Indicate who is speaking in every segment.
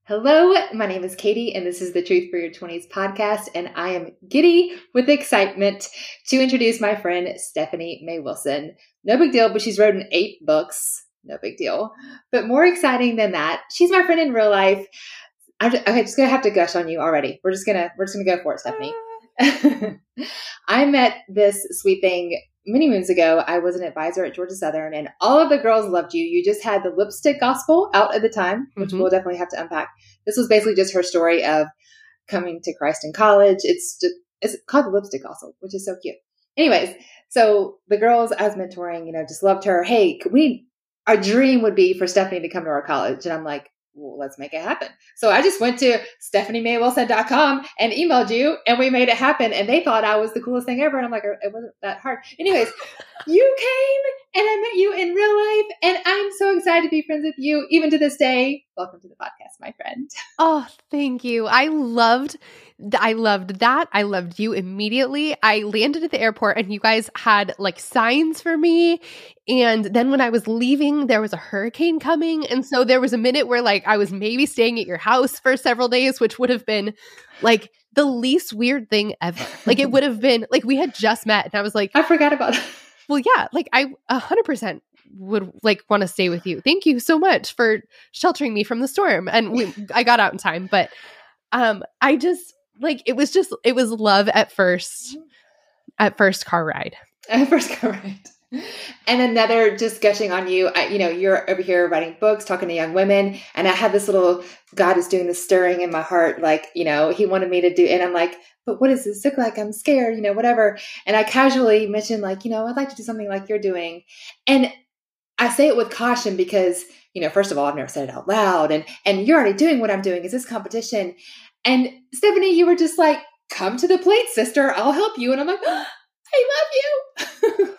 Speaker 1: Hello, my name is Katie, and this is the Truth for Your 20s podcast, and I am giddy with excitement to introduce my friend Stephanie May Wilson. No big deal, but she's written 8 books. No big deal. But more exciting than that, she's my friend in real life. Okay, just gonna have to gush on you already. We're just gonna go for it, Stephanie. I met this sweet thing many moons ago. I was an advisor at Georgia Southern, and all of the girls loved you. You just had the lipstick gospel out at the time, which we'll definitely have to unpack. This was basically just her story of coming to Christ in college. It's called the lipstick gospel, which is so cute. Anyways, so the girls I was mentoring, just loved her. Hey, our dream would be for Stephanie to come to our college. And I'm like, well, let's make it happen. So I just went to StephanieMayWilson.com and emailed you, and we made it happen. And they thought I was the coolest thing ever. And I'm like, it wasn't that hard. Anyways, you came and I met you in real life, and I'm so excited to be friends with you, even to this day. Welcome to the podcast, my friend.
Speaker 2: Oh, thank you. I loved that. I loved you immediately. I landed at the airport and you guys had like signs for me. And then when I was leaving, there was a hurricane coming. And so there was a minute where like I was maybe staying at your house for several days, which would have been like the least weird thing ever. Like it would have been like we had just met and I was like,
Speaker 1: I forgot about that.
Speaker 2: Well, yeah, like I 100% would like want to stay with you. Thank you so much for sheltering me from the storm. And I got out in time, but I just like it was love at first car ride.
Speaker 1: At first car ride. And another just gushing on you, you're over here writing books, talking to young women. And I had this little, God is doing this stirring in my heart. Like, he wanted me to do, and I'm like, but what does this look like? I'm scared, whatever. And I casually mentioned like, I'd like to do something like you're doing. And I say it with caution because, first of all, I've never said it out loud, and you're already doing what I'm doing. Is this competition? And Stephanie, you were just like, come to the plate, sister. I'll help you. And I'm like, oh, I love you.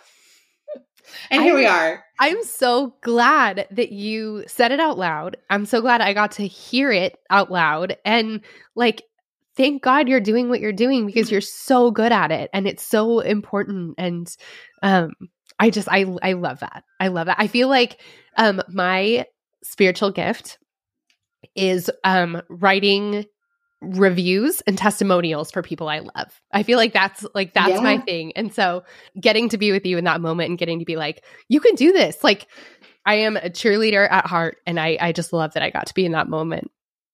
Speaker 1: And here we are.
Speaker 2: I'm so glad that you said it out loud. I'm so glad I got to hear it out loud. And like, thank God you're doing what you're doing because you're so good at it. And it's so important. And I love that. I love that. I feel like my spiritual gift is writing reviews and testimonials for people I love. I feel like that's my thing. And so getting to be with you in that moment and getting to be like, you can do this. Like I am a cheerleader at heart. And I just love that I got to be in that moment.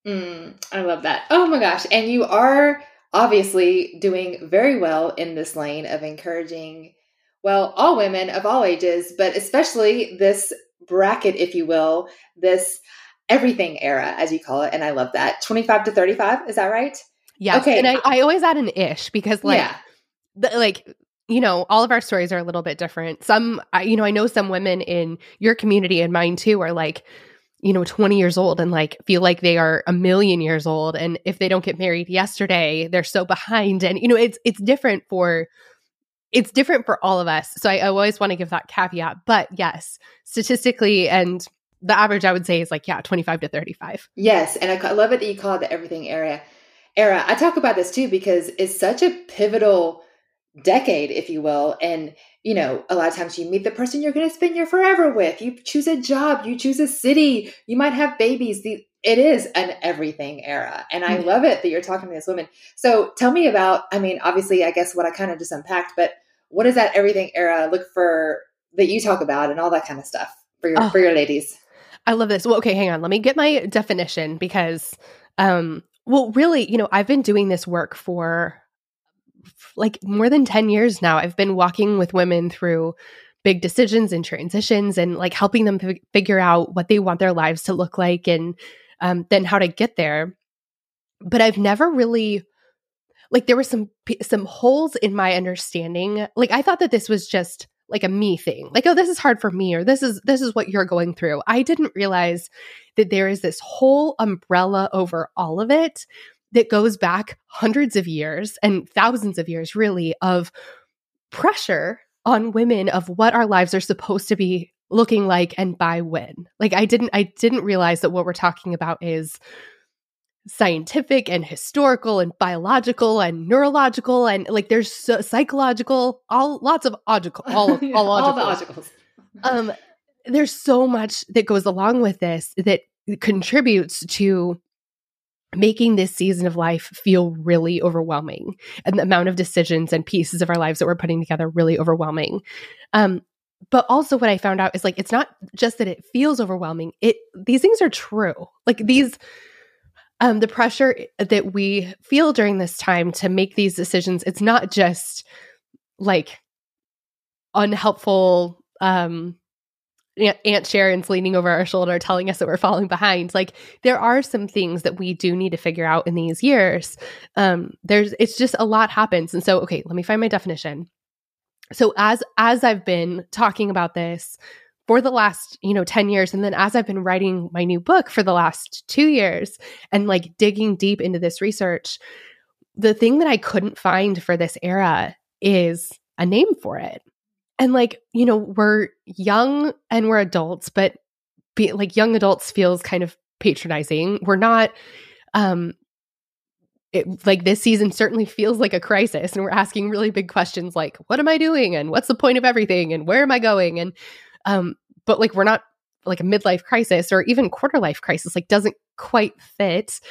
Speaker 1: I love that. Oh my gosh. And you are obviously doing very well in this lane of encouraging, well, all women of all ages, but especially this bracket, if you will, this everything era, as you call it. And I love that. 25 to 35. Is that right?
Speaker 2: Yes. Okay. And I always add an ish because all of our stories are a little bit different. Some, I know some women in your community and mine too are like, 20 years old and like feel like they are a million years old. And if they don't get married yesterday, they're so behind. And, it's different for all of us. So I always want to give that caveat, but yes, statistically and the average I would say is like, 25 to 35.
Speaker 1: Yes. And I love it that you call it the everything era. I talk about this too, because it's such a pivotal decade, if you will. And, a lot of times you meet the person you're going to spend your forever with. You choose a job, you choose a city, you might have babies. It is an everything era. And I love it that you're talking to this woman. So tell me about, obviously, I guess what I kind of just unpacked, but what does that everything era look for that you talk about and all that kind of stuff for your ladies?
Speaker 2: I love this. Well, okay, hang on. Let me get my definition because, really, I've been doing this work for like more than 10 years now. I've been walking with women through big decisions and transitions and like helping them figure out what they want their lives to look like and then how to get there. But I've never really, like there were some holes in my understanding. Like I thought that this was just like a me thing. Like, oh, this is hard for me, or this is what you're going through. I didn't realize that there is this whole umbrella over all of it that goes back hundreds of years and thousands of years really of pressure on women of what our lives are supposed to be looking like and by when. Like I didn't realize that what we're talking about is scientific and historical and biological and neurological and like there's psychological, lots of logical, all the logicals. There's so much that goes along with this that contributes to making this season of life feel really overwhelming, and the amount of decisions and pieces of our lives that we're putting together really overwhelming. But also what I found out is like, it's not just that it feels overwhelming. These things are true. Like the pressure that we feel during this time to make these decisions, it's not just like unhelpful, Aunt Sharon's leaning over our shoulder telling us that we're falling behind. Like, there are some things that we do need to figure out in these years. It's just a lot happens. And so, okay, let me find my definition. So as I've been talking about this for the last, 10 years, and then as I've been writing my new book for the last 2 years and like digging deep into this research, the thing that I couldn't find for this era is a name for it. And like, we're young and we're adults, but like young adults feels kind of patronizing. We're not, like this season certainly feels like a crisis, and we're asking really big questions like, what am I doing? And what's the point of everything? And where am I going? And, but like, we're not like a midlife crisis or even quarter life crisis, like doesn't quite fit.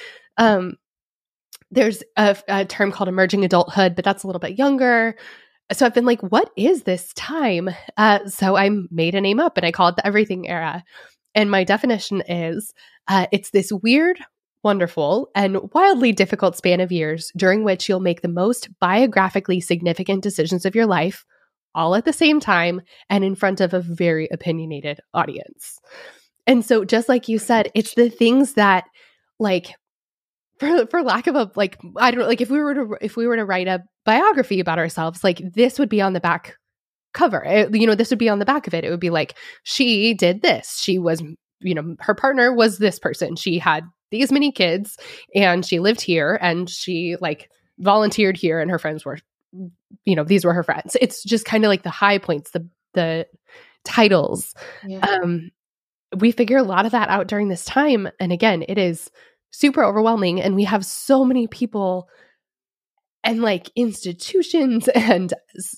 Speaker 2: There's a term called emerging adulthood, but that's a little bit younger. So I've been like, what is this time? So I made a name up and I call it the everything era. And my definition is, it's this weird, wonderful, and wildly difficult span of years during which you'll make the most biographically significant decisions of your life, all at the same time and in front of a very opinionated audience. And so just like you said, it's the things that like, for lack of a, like, I don't know, like if we were to write a biography about ourselves, like this would be on the back cover. This would be on the back of it. It would be like, she did this. She was, her partner was this person. She had these many kids and she lived here and she like volunteered here and her friends were, these were her friends. It's just kind of like the high points, the titles. Yeah. We figure a lot of that out during this time. And again, it is super overwhelming. And we have so many people and like institutions and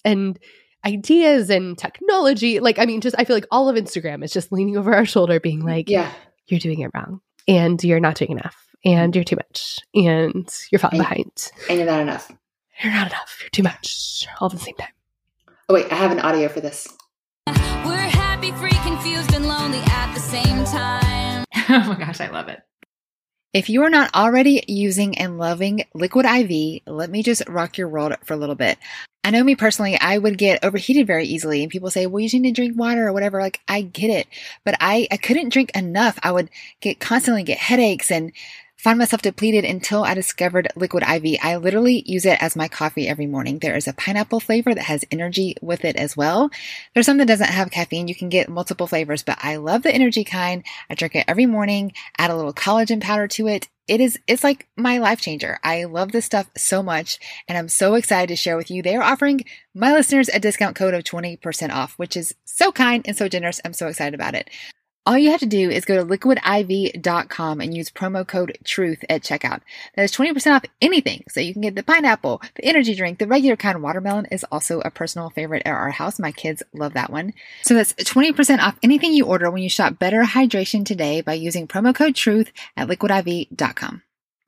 Speaker 2: ideas and technology. Like, I mean, just, I feel like all of Instagram is just leaning over our shoulder being like, yeah, you're doing it wrong and you're not doing enough and you're too much and you're falling behind.
Speaker 1: And you're not enough.
Speaker 2: You're not enough. You're too much all at the same time.
Speaker 1: Oh, wait, I have an audio for this.
Speaker 3: We're happy, free, confused, and lonely at the same time.
Speaker 4: Oh my gosh, I love it.
Speaker 5: If you are not already using and loving Liquid IV, let me just rock your world for a little bit. I know me personally, I would get overheated very easily, and people say, well, you need to drink water or whatever. Like, I get it, but I couldn't drink enough. I would constantly get headaches and find myself depleted until I discovered Liquid IV. I literally use it as my coffee every morning. There is a pineapple flavor that has energy with it as well. There's some that doesn't have caffeine. You can get multiple flavors, but I love the energy kind. I drink it every morning, add a little collagen powder to it. It's like my life changer. I love this stuff so much, and I'm so excited to share with you. They are offering my listeners a discount code of 20% off, which is so kind and so generous. I'm so excited about it. All you have to do is go to liquidiv.com and use promo code TRUTH at checkout. That is 20% off anything. So you can get the pineapple, the energy drink, the regular kind. Watermelon is also a personal favorite at our house. My kids love that one. So that's 20% off anything you order when you shop Better Hydration today by using promo code TRUTH at liquidiv.com.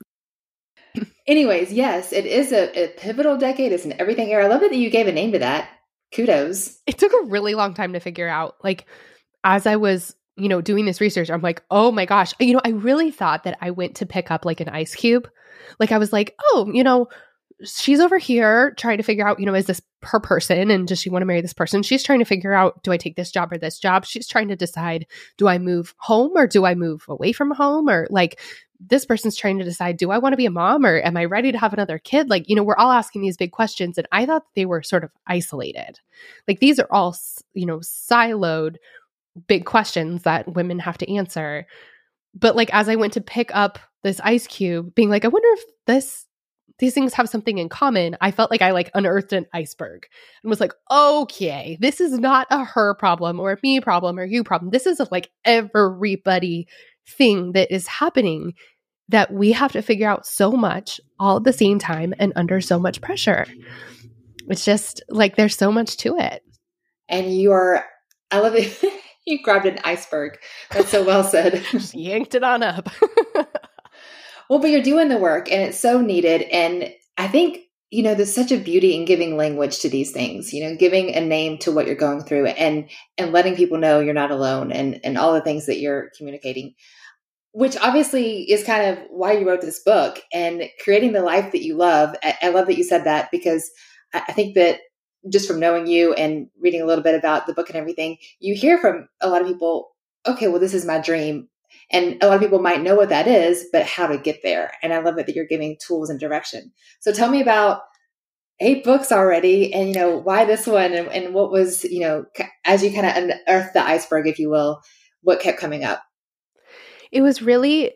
Speaker 1: Anyways, yes, it is a pivotal decade. It's an everything era. I love it that you gave a name to that. Kudos.
Speaker 2: It took a really long time to figure out. Like, as I was doing this research, I'm like, oh my gosh, I really thought that I went to pick up like an ice cube. Like, I was like, oh, she's over here trying to figure out, is this her person? And does she want to marry this person? She's trying to figure out, do I take this job or this job? She's trying to decide, do I move home or do I move away from home? Or like, this person's trying to decide, do I want to be a mom or am I ready to have another kid? Like, we're all asking these big questions. And I thought they were sort of isolated. Like, these are all, siloed big questions that women have to answer. But like, as I went to pick up this ice cube, being like, I wonder if these things have something in common, I felt like I like unearthed an iceberg and was like, okay, this is not a her problem or a me problem or you problem. This is a like everybody thing that is happening that we have to figure out so much all at the same time and under so much pressure. It's just like, there's so much to it.
Speaker 1: And I love it. You grabbed an iceberg. That's so well said.
Speaker 2: Just yanked it on up.
Speaker 1: Well, but you're doing the work and it's so needed. And I think, there's such a beauty in giving language to these things, giving a name to what you're going through and letting people know you're not alone and all the things that you're communicating, which obviously is kind of why you wrote this book and creating the life that you love. I love that you said that, because I think that just from knowing you and reading a little bit about the book and everything, you hear from a lot of people, okay, well, this is my dream. And a lot of people might know what that is, but how to get there. And I love it that you're giving tools and direction. So tell me about 8 books already and, why this one and what was, as you kind of unearthed the iceberg, if you will, what kept coming up?
Speaker 2: It was really,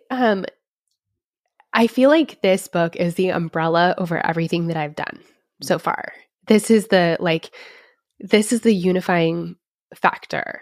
Speaker 2: I feel like this book is the umbrella over everything that I've done so far. This is the unifying factor.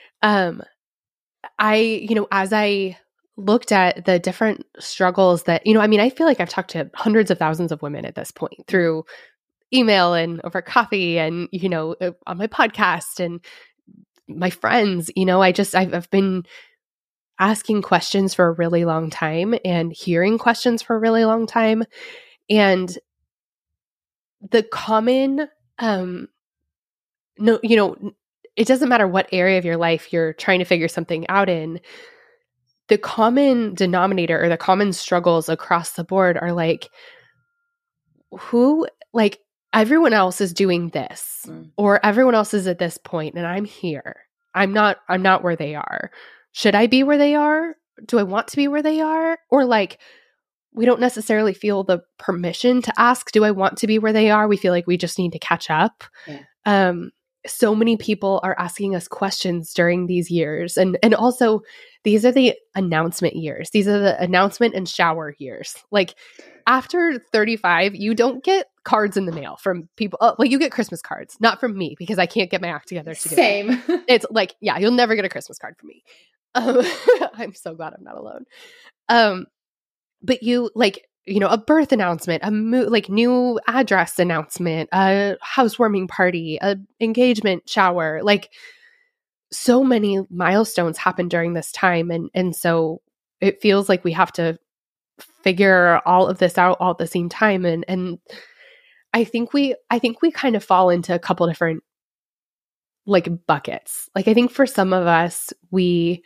Speaker 2: As I looked at the different struggles that, I feel like I've talked to hundreds of thousands of women at this point through email and over coffee and, on my podcast and my friends, I've been asking questions for a really long time and hearing questions for a really long time. And the common, it doesn't matter what area of your life you're trying to figure something out in. The common denominator or the common struggles across the board are everyone else is doing this or everyone else is at this point and I'm here. I'm not where they are. Should I be where they are? Do I want to be where they are? Or we don't necessarily feel the permission to ask, do I want to be where they are? We feel like we just need to catch up. Yeah. So many people are asking us questions during these years. And also, these are the announcement years. These are the announcement and shower years. After 35, you don't get cards in the mail from people. You get Christmas cards. Not from me, because I can't get my act together.
Speaker 1: Same.
Speaker 2: It's you'll never get a Christmas card from me. I'm so glad I'm not alone. But you a birth announcement, a new address announcement, a housewarming party, a engagement shower, so many milestones happen during this time. And so it feels like we have to figure all of this out all at the same time. And I think we kind of fall into a couple different buckets. I think for some of us, we,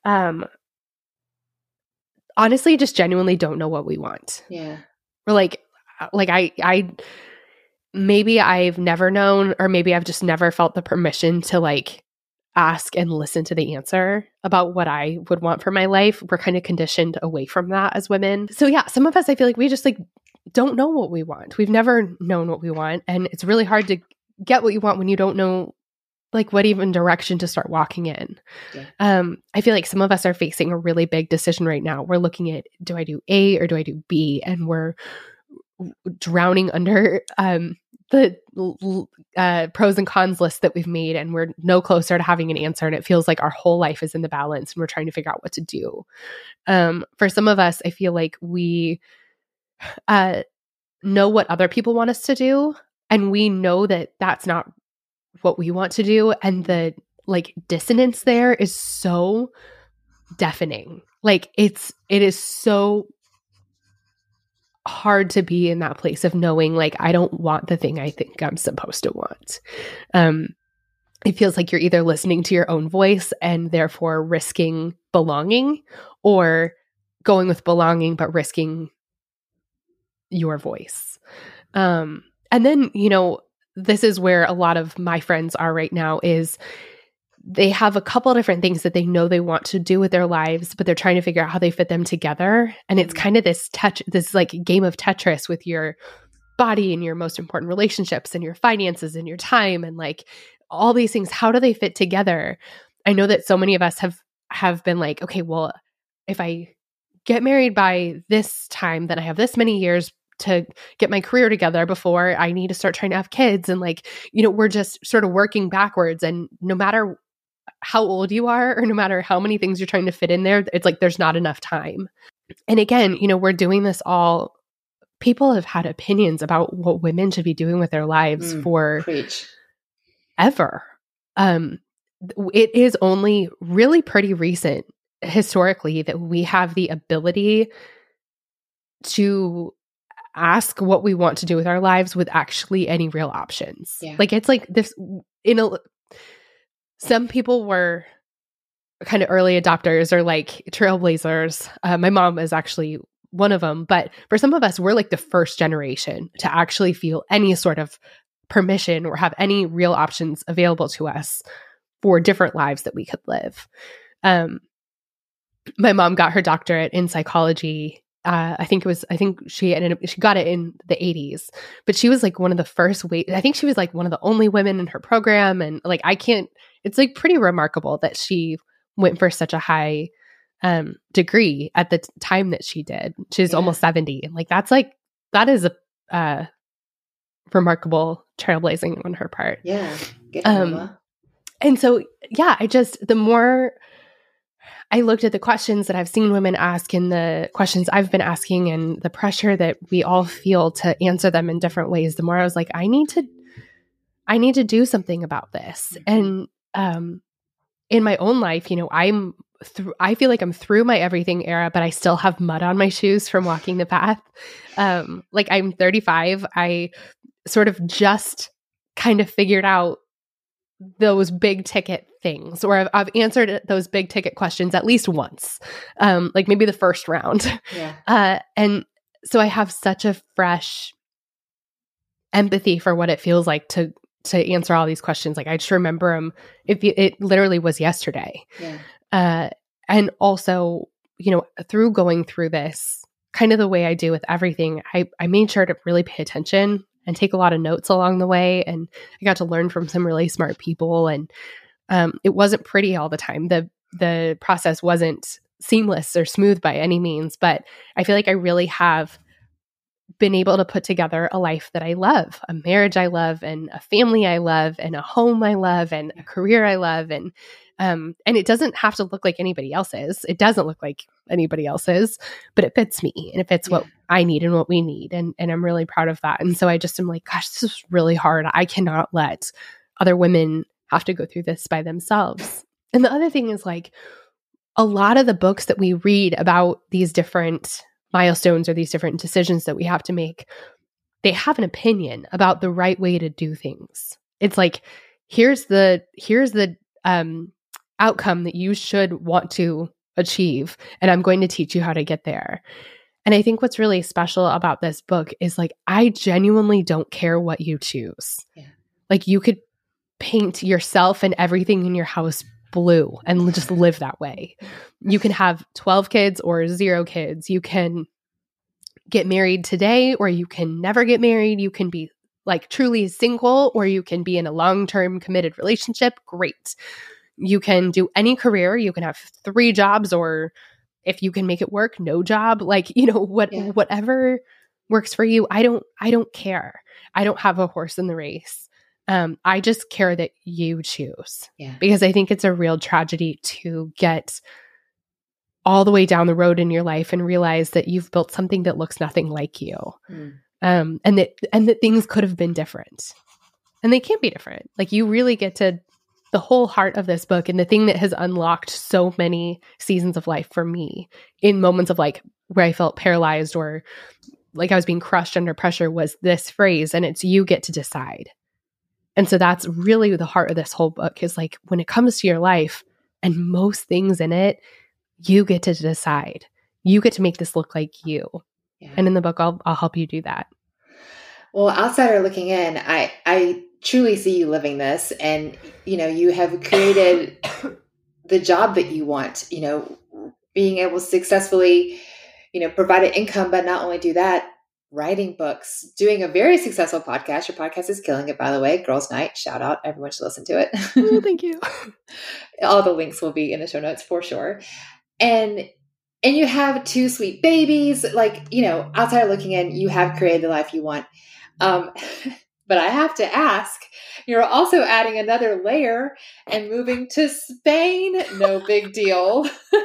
Speaker 2: honestly just genuinely don't know what we want.
Speaker 1: Yeah.
Speaker 2: Or I maybe I've never known, or maybe I've just never felt the permission to ask and listen to the answer about what I would want for my life. We're kind of conditioned away from that as women. So yeah, some of us, I feel like we just don't know what we want. We've never known what we want. And it's really hard to get what you want when you don't know what even direction to start walking in. Yeah. I feel like some of us are facing a really big decision right now. We're looking at, do I do A or do I do B? And we're drowning under the pros and cons list that we've made, and we're no closer to having an answer. And it feels like our whole life is in the balance and we're trying to figure out what to do. For some of us, I feel like we know what other people want us to do, and we know that that's not what we want to do, and the dissonance there is so deafening. It is so hard to be in that place of knowing I don't want the thing I think I'm supposed to want. It feels like you're either listening to your own voice and therefore risking belonging, or going with belonging but risking your voice. And then, this is where a lot of my friends are right now, is they have a couple different things that they know they want to do with their lives, but they're trying to figure out how they fit them together. And it's kind of this game of Tetris with your body and your most important relationships and your finances and your time and all these things. How do they fit together? I know that so many of us have been okay, well, if I get married by this time, then I have this many years to get my career together before I need to start trying to have kids. And we're just sort of working backwards. And no matter how old you are, or no matter how many things you're trying to fit in there, it's there's not enough time. And again, we're doing this all. People have had opinions about what women should be doing with their lives for ever. It is only really pretty recent historically that we have the ability to ask what we want to do with our lives with actually any real options.
Speaker 1: Yeah.
Speaker 2: Like it's like this, some people were kind of early adopters or like trailblazers. My mom is actually one of them, but for some of us, we're like the first generation to actually feel any sort of permission or have any real options available to us for different lives that we could live. My mom got her doctorate in psychology. I think she got it in the 80s, but she was like one of the first I think she was like one of the only women in her program. And like, it's like pretty remarkable that she went for such a high degree at the time that she did. She's almost 70. And like, that is a remarkable trailblazing on her part.
Speaker 1: Yeah. Good mama.
Speaker 2: And so, yeah, the more I looked at the questions that I've seen women ask and the questions I've been asking and the pressure that we all feel to answer them in different ways, the more I was like, I need to do something about this. And in my own life, you know, I feel like I'm through my everything era, but I still have mud on my shoes from walking the path. Like I'm 35. I sort of just kind of figured out those big ticket things, or I've answered those big ticket questions at least once, like maybe the first round.
Speaker 1: Yeah.
Speaker 2: And so I have such a fresh empathy for what it feels like to answer all these questions. Like I just remember them. It literally was yesterday.
Speaker 1: Yeah.
Speaker 2: And also, you know, through going through this, kind of the way I do with everything, I made sure to really pay attention and take a lot of notes along the way. And I got to learn from some really smart people. And it wasn't pretty all the time. The process wasn't seamless or smooth by any means, but I feel like I really have been able to put together a life that I love, a marriage I love, and a family I love, and a home I love, and a career I love. And it doesn't have to look like anybody else's. It doesn't look like anybody else's, but it fits me and it fits what I need and what we need. And I'm really proud of that. And so I just am like, gosh, this is really hard. I cannot let other women have to go through this by themselves. And the other thing is like a lot of the books that we read about these different milestones or these different decisions that we have to make, they have an opinion about the right way to do things. It's like, here's the outcome that you should want to achieve, and I'm going to teach you how to get there. And I think what's really special about this book is like, I genuinely don't care what you choose. Yeah. Like you could paint yourself and everything in your house blue and just live that way. You can have 12 kids or 0 kids. You can get married today, or you can never get married. You can be like truly single, or you can be in a long-term committed relationship. Great. You can do any career. You can have 3 jobs, or if you can make it work, no job. Like, you know, whatever works for you. I don't care. I don't have a horse in the race. I just care that you choose, because I think it's a real tragedy to get all the way down the road in your life and realize that you've built something that looks nothing like you. And that things could have been different, and they can't be different. Like you really get to the whole heart of this book, and the thing that has unlocked so many seasons of life for me in moments of like where I felt paralyzed or like I was being crushed under pressure was this phrase, and it's you get to decide. And so that's really the heart of this whole book is like when it comes to your life and most things in it, you get to decide. You get to make this look like you. Yeah. And in the book, I'll help you do that.
Speaker 1: Well, outsider looking in, I truly see you living this, and, you know, you have created the job that you want, you know, being able to successfully, you know, provide an income, but not only do that, writing books, doing a very successful podcast. Your podcast is killing it, by the way. Girls Night, shout out. Everyone should listen to it.
Speaker 2: Oh, thank you.
Speaker 1: All the links will be in the show notes for sure. And you have 2 sweet babies. Like, you know, outside looking in, you have created the life you want. But I have to ask, you're also adding another layer and moving to Spain. No big deal.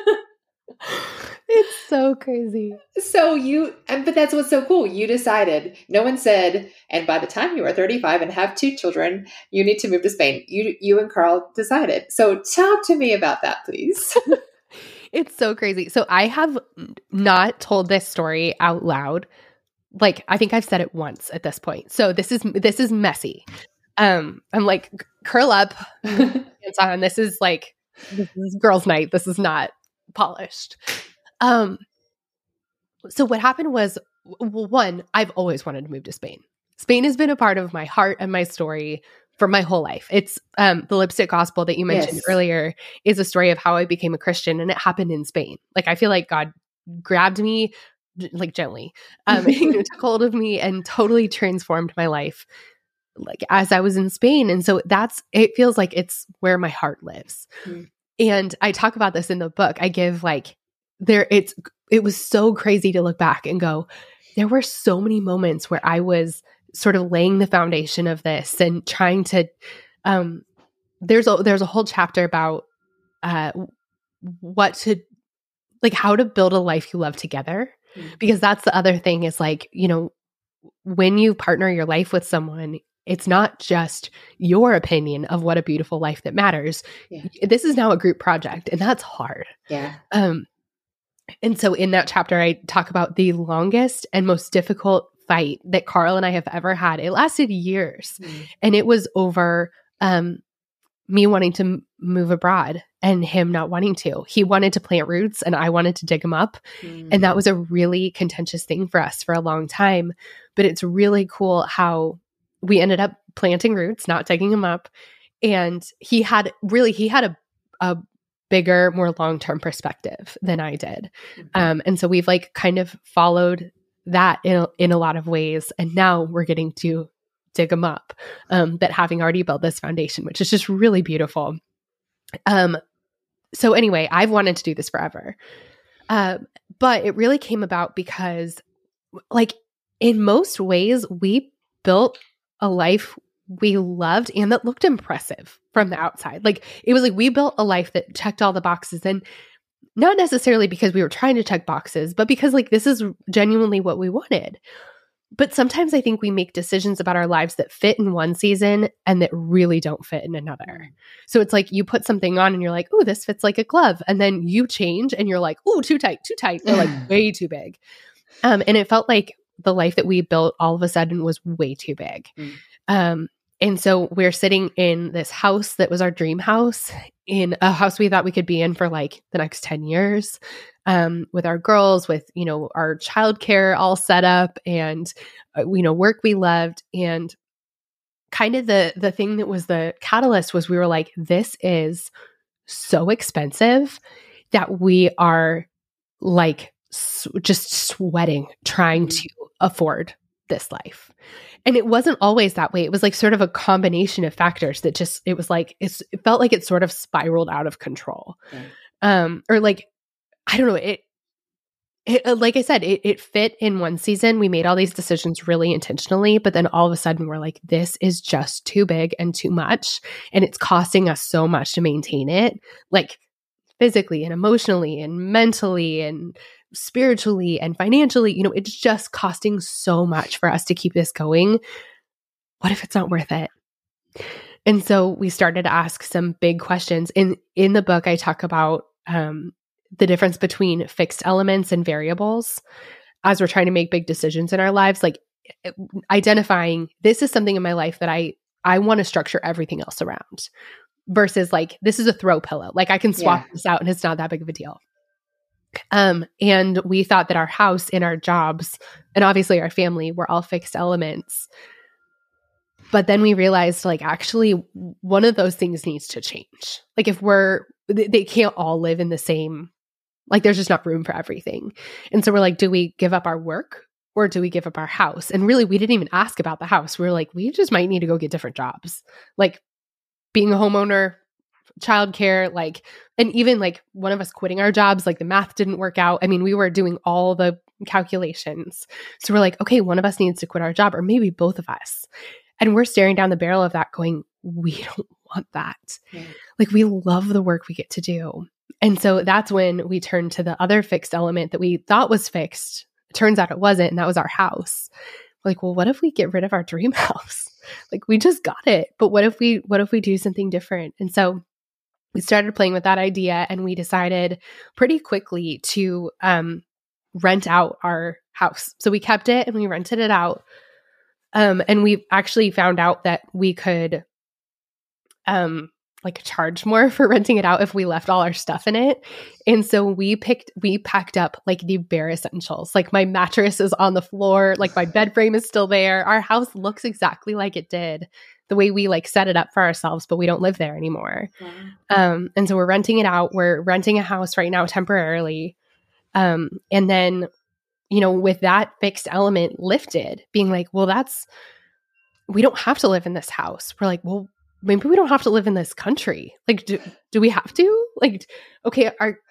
Speaker 2: It's so crazy.
Speaker 1: But that's what's so cool. You decided, no one said, and by the time you are 35 and have 2 children, you need to move to Spain. You and Carl decided. So talk to me about that, please.
Speaker 2: It's so crazy. So I have not told this story out loud. Like, I think I've said it once at this point. So this is messy. I'm like, curl up. It's on. This is girls' night. This is not polished. So what happened was, one, I've always wanted to move to Spain. Spain has been a part of my heart and my story for my whole life. It's the lipstick gospel that you mentioned earlier is a story of how I became a Christian, and it happened in Spain. Like, I feel like God grabbed me like gently, took hold of me and totally transformed my life like as I was in Spain. And so it feels like it's where my heart lives. And I talk about this in the book. I give it was so crazy to look back and go, there were so many moments where I was sort of laying the foundation of this and trying to, there's a whole chapter about, how to build a life you love together. Because that's the other thing is like, when you partner your life with someone, it's not just your opinion of what a beautiful life that matters. Yeah. This is now a group project, and that's hard.
Speaker 1: Yeah.
Speaker 2: And so in that chapter, I talk about the longest and most difficult fight that Carl and I have ever had. It lasted years, and it was over me wanting to move abroad and him not wanting to. He wanted to plant roots, and I wanted to dig them up. And that was a really contentious thing for us for a long time. But it's really cool how we ended up planting roots, not digging them up. And he had a bigger, more long-term perspective than I did. And so we've kind of followed that in a lot of ways. And now we're getting to dig them up, but having already built this foundation, which is just really beautiful. So anyway, I've wanted to do this forever. But it really came about because in most ways, we built a life we loved and that looked impressive from the outside. It was we built a life that checked all the boxes, and not necessarily because we were trying to check boxes, but because this is genuinely what we wanted. But sometimes I think we make decisions about our lives that fit in one season and that really don't fit in another. So it's you put something on and you're like, oh, this fits like a glove. And then you change and you're like, oh, too tight. Or way too big. And it felt like the life that we built all of a sudden was way too big. And so we're sitting in this house that was our dream house, in a house we thought we could be in for the next 10 years, with our girls, with, our childcare all set up, and, work we loved. And kind of the thing that was the catalyst was we were like, this is so expensive that we are just sweating trying to afford this life. And it wasn't always that way. It was sort of a combination of factors that it felt like it sort of spiraled out of control. I don't know. It like I said, it fit in one season. We made all these decisions really intentionally, but then all of a sudden we're like, this is just too big and too much. And it's costing us so much to maintain it, physically and emotionally and mentally and spiritually and financially. It's just costing so much for us to keep this going. What if it's not worth it? And so we started to ask some big questions. In the book, I talk about the difference between fixed elements and variables as we're trying to make big decisions in our lives, identifying this is something in my life that I want to structure everything else around, versus this is a throw pillow. I can swap this out and it's not that big of a deal. And we thought that our house and our jobs and obviously our family were all fixed elements. But then we realized actually one of those things needs to change. If they can't all live in the same, there's just not room for everything. And so we're do we give up our work or do we give up our house? And really, we didn't even ask about the house. We were we just might need to go get different jobs. Being a homeowner, childcare, and even one of us quitting our jobs, the math didn't work out. I mean, we were doing all the calculations. So we're okay, one of us needs to quit our job, or maybe both of us. And we're staring down the barrel of that going, we don't want that. We love the work we get to do. And so that's when we turned to the other fixed element that we thought was fixed. It turns out it wasn't. And that was our house. Well, what if we get rid of our dream house? We just got it. But what if we do something different? And so we started playing with that idea, and we decided pretty quickly to rent out our house. So we kept it and we rented it out. And we actually found out that we could like charge more for renting it out if we left all our stuff in it. And so we packed up like the bare essentials. Like my mattress is on the floor, like my bed frame is still there. Our house looks exactly like it did the way we like set it up for ourselves, but we don't live there anymore.
Speaker 1: Wow.
Speaker 2: And so we're renting it out. We're renting a house right now temporarily. And then, you know, with that fixed element lifted, being like, well, we don't have to live in this house. We're like, well, maybe we don't have to live in this country. Like, do we have to? Like, okay,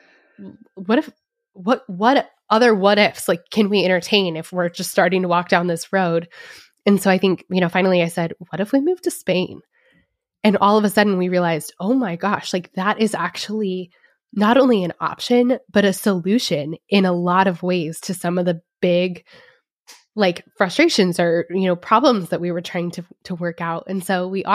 Speaker 2: what other what ifs like can we entertain if we're just starting to walk down this road? And so I think, you know, finally I said, what if we move to Spain? And all of a sudden we realized, oh my gosh, like that is actually not only an option, but a solution in a lot of ways to some of the big like frustrations or, you know, problems that we were trying to work out. And so we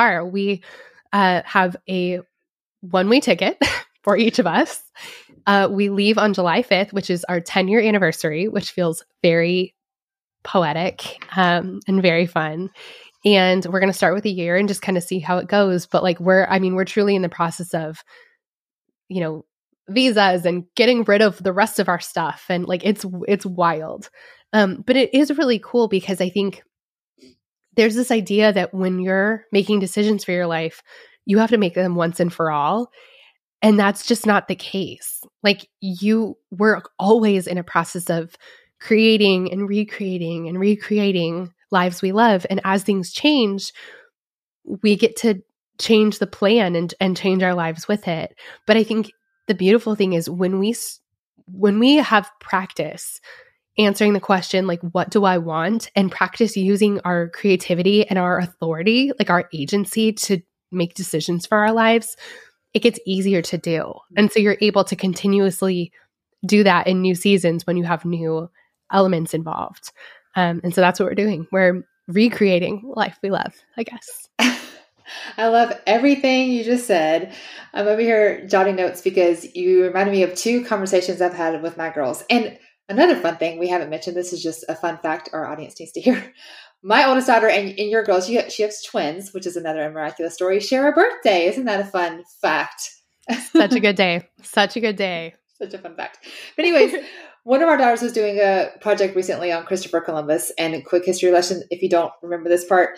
Speaker 2: have a one-way ticket for each of us. We leave on July 5th, which is our 10-year anniversary, which feels very poetic and very fun. And we're going to start with a year and just kind of see how it goes. But like we're truly in the process of, you know, visas and getting rid of the rest of our stuff. And like, it's wild. But it is really cool because I think there's this idea that when you're making decisions for your life, you have to make them once and for all. And that's just not the case. Like we're always in a process of creating and recreating lives we love. And as things change, we get to change the plan and change our lives with it. But I think the beautiful thing is when we have practice answering the question, like, what do I want? And practice using our creativity and our authority, like our agency to make decisions for our lives, it gets easier to do. And so you're able to continuously do that in new seasons when you have new elements involved. And so that's what we're doing. We're recreating life we love, I guess.
Speaker 1: I love everything you just said. I'm over here jotting notes because you reminded me of two conversations I've had with my girls. And another fun thing we haven't mentioned, this is just a fun fact our audience needs to hear. My oldest daughter and your girls, she has twins, which is another miraculous story, share a birthday. Isn't that a fun fact?
Speaker 2: Such a good day. Such a good day.
Speaker 1: Such a fun fact. But anyways, one of our daughters was doing a project recently on Christopher Columbus, and a quick history lesson, if you don't remember this part,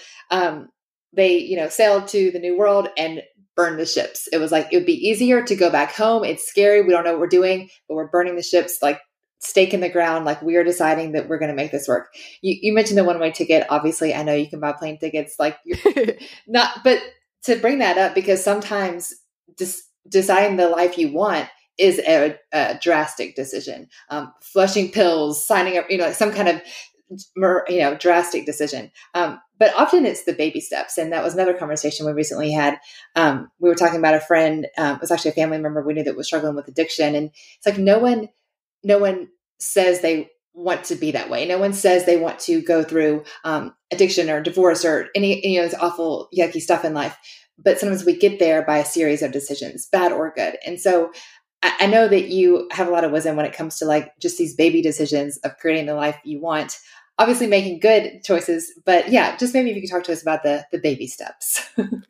Speaker 1: they, you know, sailed to the New World and burned the ships. It was like, it would be easier to go back home. It's scary. We don't know what we're doing, but we're burning the ships, like stake in the ground. Like we are deciding that we're going to make this work. You mentioned the one-way ticket. Obviously, I know you can buy plane tickets, like you're not, but to bring that up, because sometimes deciding the life you want is a drastic decision. Flushing pills, signing up, you know, some kind of, you know, drastic decision. But often it's the baby steps. And that was another conversation we recently had. We were talking about a friend, it was actually a family member we knew that was struggling with addiction. And it's like, no one says they want to be that way. No one says they want to go through addiction or divorce or any, you know, this awful, yucky stuff in life. But sometimes we get there by a series of decisions, bad or good. And so I know that you have a lot of wisdom when it comes to like just these baby decisions of creating the life you want, obviously making good choices, but yeah, just maybe if you could talk to us about the baby steps.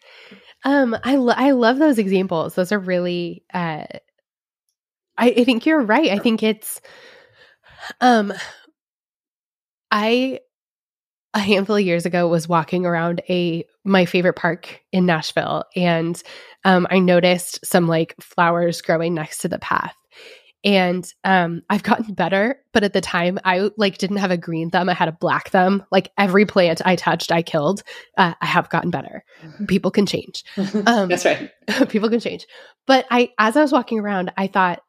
Speaker 2: I love those examples. Those are really, I think you're right. I think it's, a handful of years ago was walking around my favorite park in Nashville, and I noticed some like flowers growing next to the path. And I've gotten better, but at the time I like didn't have a green thumb. I had a black thumb. Like every plant I touched, I killed. I have gotten better. People can change.
Speaker 1: That's right.
Speaker 2: People can change. But as I was walking around, I thought,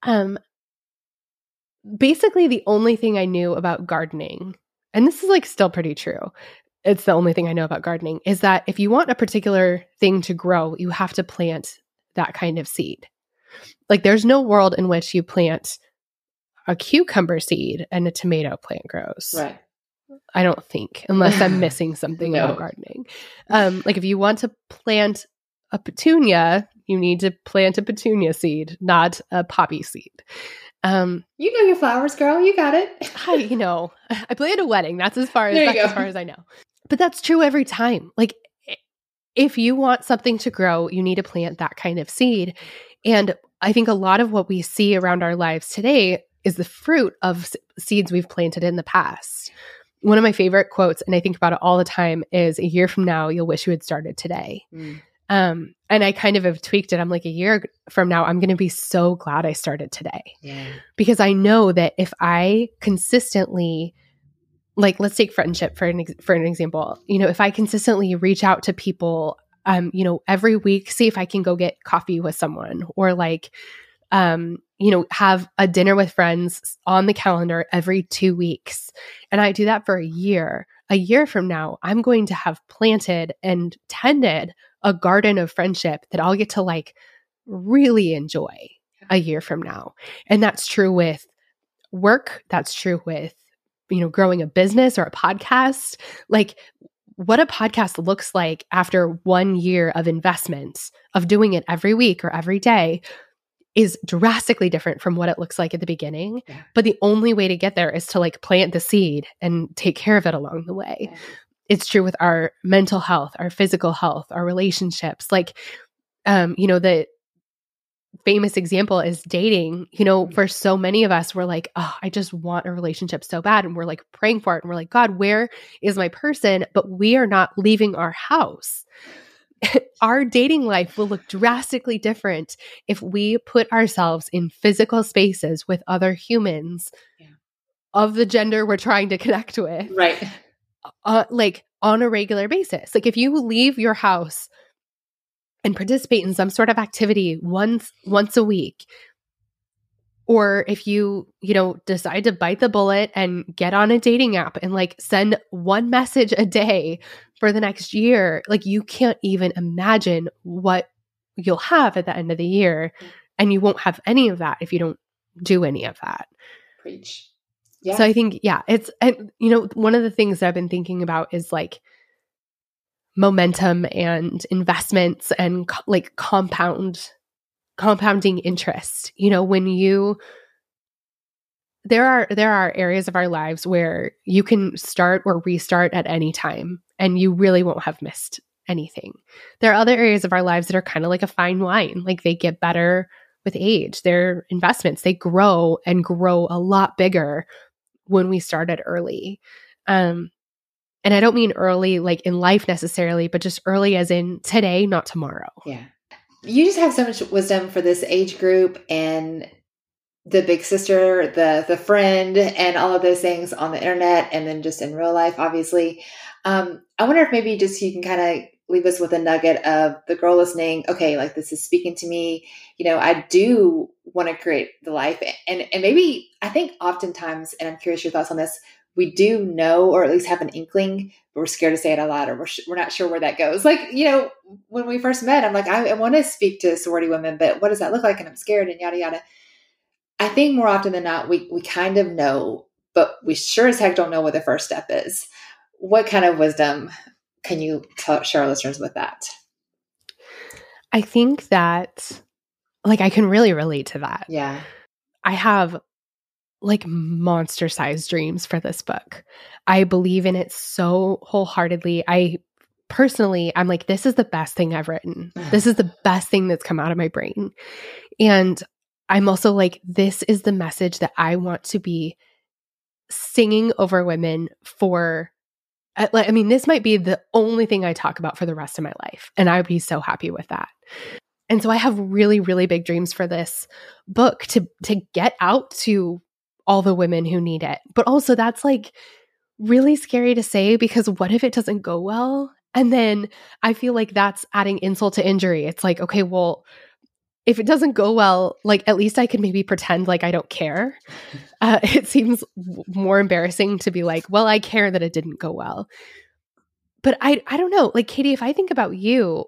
Speaker 2: basically the only thing I knew about gardening, and this is like still pretty true, it's the only thing I know about gardening, is that if you want a particular thing to grow, you have to plant that kind of seed. Like there's no world in which you plant a cucumber seed and a tomato plant grows.
Speaker 1: Right.
Speaker 2: I don't think, unless I'm missing something
Speaker 1: No.
Speaker 2: about gardening. Like if you want to plant a petunia, You need to plant a petunia seed, not a poppy seed.
Speaker 1: You know your flowers, girl. You got it.
Speaker 2: I planned a wedding. That's as far as I know. But that's true every time. Like, if you want something to grow, you need to plant that kind of seed. And I think a lot of what we see around our lives today is the fruit of seeds we've planted in the past. One of my favorite quotes, and I think about it all the time, is a year from now, you'll wish you had started today. And I kind of have tweaked it. I'm like, a year from now, I'm going to be so glad I started today. Yeah. Because I know that if I consistently, like, let's take friendship for an example. If I consistently reach out to people, every week, see if I can go get coffee with someone, or like, have a dinner with friends on the calendar every 2 weeks. And I do that for a year. A year from now, I'm going to have planted and tended a garden of friendship that I'll get to like really enjoy a year from now. And that's true with work. That's true with, growing a business or a podcast. Like, what a podcast looks like after 1 year of investments, of doing it every week or every day, is drastically different from what it looks like at the beginning. Yeah. But the only way to get there is to like plant the seed and take care of it along the way. Yeah. It's true with our mental health, our physical health, our relationships. Like, the famous example is dating. For so many of us, we're like, oh, I just want a relationship so bad. And we're like praying for it. And we're like, God, where is my person? But we are not leaving our house. Our dating life will look drastically different if we put ourselves in physical spaces with other humans of the gender we're trying to connect with.
Speaker 1: Right.
Speaker 2: Like on a regular basis. Like, if you leave your house and participate in some sort of activity once a week, or if you decide to bite the bullet and get on a dating app and like send one message a day for the next year, like, you can't even imagine what you'll have at the end of the year. And you won't have any of that if you don't do any of that.
Speaker 1: Preach. Yeah.
Speaker 2: So I think, and one of the things that I've been thinking about is like momentum and investments and like compounding interest. There are areas of our lives where you can start or restart at any time and you really won't have missed anything. There are other areas of our lives that are kind of like a fine wine. Like, they get better with age. They're investments. They grow and grow a lot bigger when we started early. And I don't mean early like in life necessarily, but just early as in today, not tomorrow.
Speaker 1: Yeah. You just have so much wisdom for this age group, and the big sister, the friend, and all of those things on the internet, and then just in real life, obviously. I wonder if maybe just you can kind of leave us with a nugget of the girl listening. Okay, like, this is speaking to me. I do want to create the life, and maybe I think oftentimes, and I'm curious your thoughts on this, we do know, or at least have an inkling, but we're scared to say it out loud, or we're not sure where that goes. Like, when we first met, I'm like, I want to speak to sorority women, but what does that look like? And I'm scared, and yada, yada. I think more often than not, we kind of know, but we sure as heck don't know what the first step is. What kind of wisdom can you share our listeners with that?
Speaker 2: I think that, like, I can really relate to that.
Speaker 1: Yeah.
Speaker 2: I have like monster-sized dreams for this book. I believe in it so wholeheartedly. I'm like, this is the best thing I've written. This is the best thing that's come out of my brain. And I'm also like, this is the message that I want to be singing over women for. I mean, this might be the only thing I talk about for the rest of my life. And I would be so happy with that. And so I have really, really big dreams for this book to get out to all the women who need it. But also, that's like really scary to say, because what if it doesn't go well? And then I feel like that's adding insult to injury. It's like, okay, well, if it doesn't go well, like, at least I could maybe pretend like I don't care. It seems more embarrassing to be like, well, I care that it didn't go well. But I don't know. Like, Katie, if I think about you,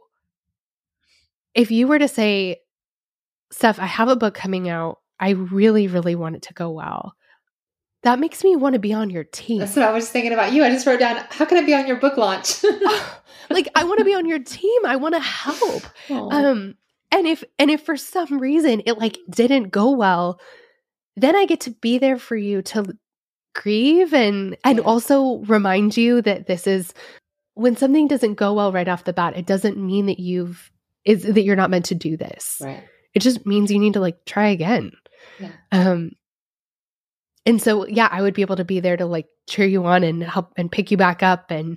Speaker 2: if you were to say, Steph, I have a book coming out, I really, really want it to go well, that makes me want to be on your team.
Speaker 1: That's what I was thinking about you. I just wrote down, how can I be on your book launch?
Speaker 2: Like, I want to be on your team. I want to help. And if for some reason it like didn't go well, then I get to be there for you to grieve and also remind you that this is when something doesn't go well right off the bat, it doesn't mean that that you're not meant to do this.
Speaker 1: Right.
Speaker 2: It just means you need to like try again.
Speaker 1: Yeah.
Speaker 2: And so, yeah, I would be able to be there to like cheer you on and help and pick you back up. And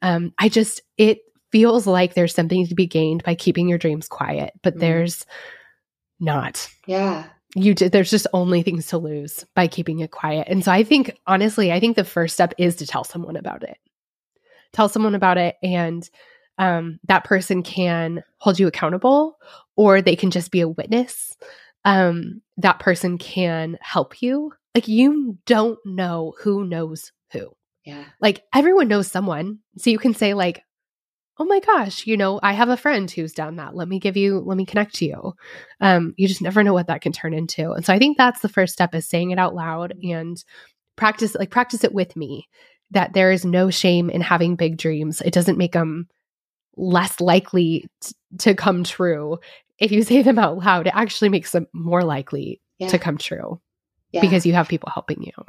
Speaker 2: it feels like there's something to be gained by keeping your dreams quiet, but there's not.
Speaker 1: Yeah.
Speaker 2: There's just only things to lose by keeping it quiet. And so I think, honestly, the first step is to tell someone about it. Tell someone about it, and that person can hold you accountable, or they can just be a witness. That person can help you. Like, you don't know who knows who.
Speaker 1: Yeah.
Speaker 2: Like, everyone knows someone. So you can say like, oh my gosh, I have a friend who's done that. Let me connect to you. You just never know what that can turn into. And so I think that's the first step, is saying it out loud and practice it with me, that there is no shame in having big dreams. It doesn't make them less likely to come true. If you say them out loud, it actually makes them more likely to come true because you have people helping you.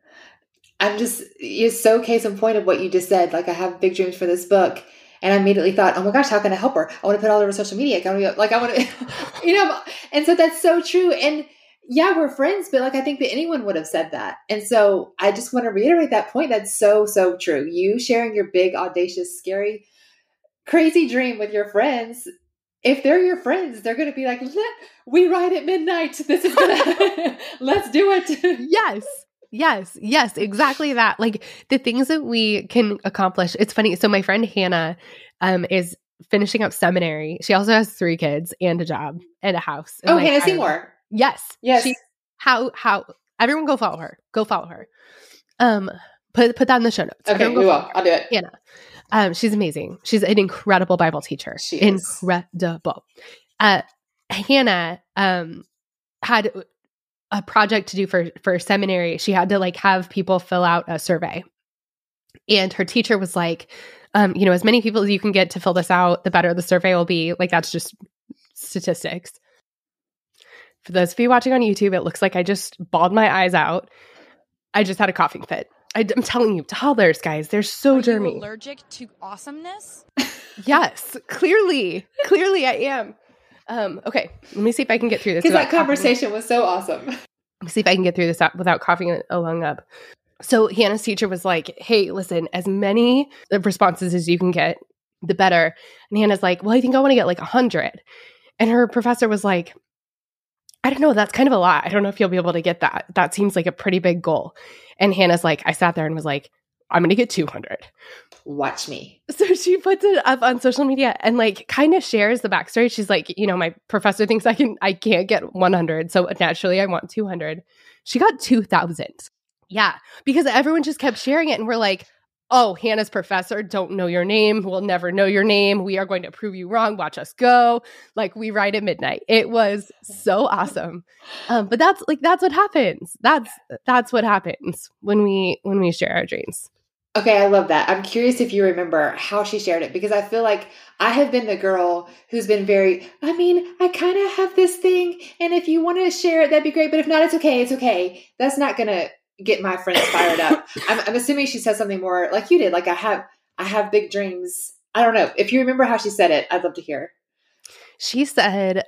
Speaker 1: You're so case in point of what you just said. Like, I have big dreams for this book. And I immediately thought, oh my gosh, how can I help her? I want to put all over social media. I want to, and so that's so true. And yeah, we're friends, but like, I think that anyone would have said that. And so I just want to reiterate that point. That's so, so true. You sharing your big, audacious, scary, crazy dream with your friends. If they're your friends, they're going to be like, we ride at midnight. This is going to, let's do it.
Speaker 2: Yes, exactly that. Like, the things that we can accomplish. It's funny. So my friend Hannah is finishing up seminary. She also has 3 kids and a job and a house. And
Speaker 1: Hannah Seymour.
Speaker 2: Yes. How everyone go follow her. Put that in the show notes.
Speaker 1: Okay, we will. I'll do it.
Speaker 2: Hannah. She's amazing. She's an incredible Bible teacher.
Speaker 1: She is.
Speaker 2: Incredible. Hannah had a project to do for seminary. She had to like have people fill out a survey. And her teacher was like, as many people as you can get to fill this out, the better the survey will be. Like, that's just statistics. For those of you watching on YouTube, it looks like I just bawled my eyes out. I just had a coughing fit. I'm telling you, toddlers, guys, they're so germy.
Speaker 3: Are you allergic to awesomeness?
Speaker 2: Yes, clearly I am. Okay, let me see if I can get through this.
Speaker 1: Because that conversation was so awesome.
Speaker 2: Let me see if I can get through this without coughing it a lung up. So Hannah's teacher was like, hey, listen, as many responses as you can get, the better. And Hannah's like, well, I think I want to get like 100. And her professor was like, I don't know, that's kind of a lot. I don't know if you'll be able to get that. That seems like a pretty big goal. And Hannah's like, I sat there and was like, I'm going to get 200.
Speaker 1: Watch me.
Speaker 2: So she puts it up on social media and like kind of shares the backstory. She's like, my professor thinks I can't get 100. So naturally I want 200. She got 2,000. Yeah. Because everyone just kept sharing it. And we're like, oh, Hannah's professor don't know your name. We'll never know your name. We are going to prove you wrong. Watch us go. Like, we ride at midnight. It was so awesome. But that's what happens. That's what happens when we share our dreams.
Speaker 1: Okay, I love that. I'm curious if you remember how she shared it, because I feel like I have been the girl who's been I kind of have this thing, and if you want to share it, that'd be great. But if not, it's okay. It's okay. That's not going to get my friends fired up. I'm assuming she said something more like you did. Like, I have big dreams. I don't know. If you remember how she said it, I'd love to hear.
Speaker 2: She said,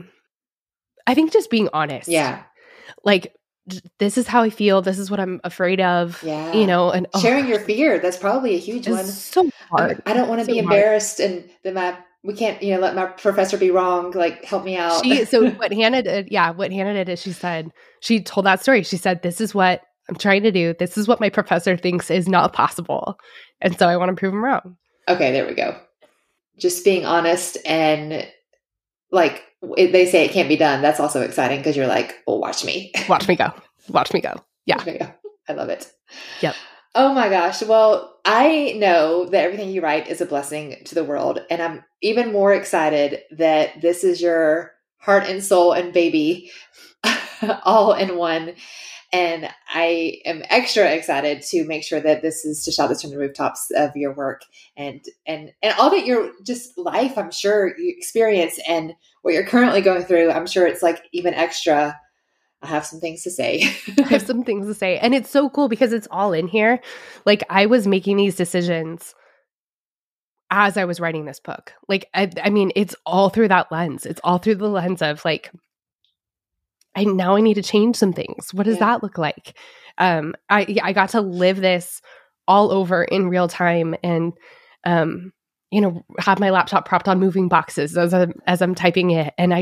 Speaker 2: I think just being honest.
Speaker 1: Yeah.
Speaker 2: Like, this is how I feel. This is what I'm afraid of.
Speaker 1: Yeah.
Speaker 2: And
Speaker 1: sharing your fear. That's probably a huge one.
Speaker 2: So hard.
Speaker 1: I don't want to be embarrassed and then we can't, let my professor be wrong. Like, help me out.
Speaker 2: So what Hannah did is she told that story. She said, this is what I'm trying to do. This is what my professor thinks is not possible. And so I want to prove him wrong. Okay,
Speaker 1: there we go. Just being honest, and like they say it can't be done. That's also exciting because you're like, well, watch me.
Speaker 2: Watch me go. Yeah.
Speaker 1: Watch me go. I love it.
Speaker 2: Yep.
Speaker 1: Oh my gosh. Well, I know that everything you write is a blessing to the world. And I'm even more excited that this is your heart and soul and baby all in one. And I am extra excited to make sure that this is to shout this from the rooftops of your work and all that your just life, I'm sure you experience and what you're currently going through. I'm sure it's like even extra. I have some things to say.
Speaker 2: I have some things to say. And it's so cool because it's all in here. Like I was making these decisions as I was writing this book. Like, I mean, it's all through that lens. It's all through the lens of like, I need to change some things. What does that look like? I got to live this all over in real time and, have my laptop propped on moving boxes as I'm typing it. And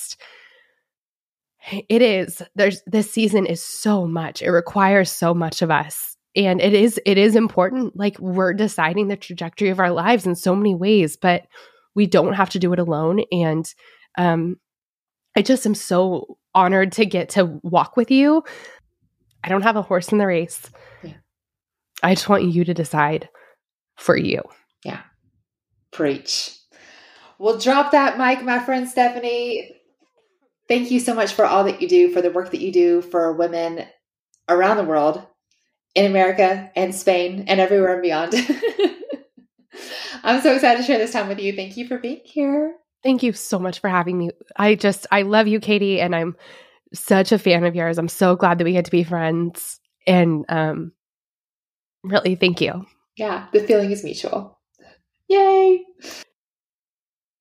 Speaker 2: this season is so much. It requires so much of us. And it is important. Like we're deciding the trajectory of our lives in so many ways, but we don't have to do it alone. And I just am so honored to get to walk with you. I don't have a horse in the race. Yeah. I just want you to decide for you.
Speaker 1: Yeah. Preach. Well, drop that mic, my friend Stephanie. Thank you so much for all that you do, for the work that you do for women around the world, in America and Spain and everywhere and beyond. I'm so excited to share this time with you. Thank you for being here.
Speaker 2: Thank you so much for having me. I love you, Katie, and I'm such a fan of yours. I'm so glad that we get to be friends. And really, thank you.
Speaker 1: Yeah, the feeling is mutual. Yay.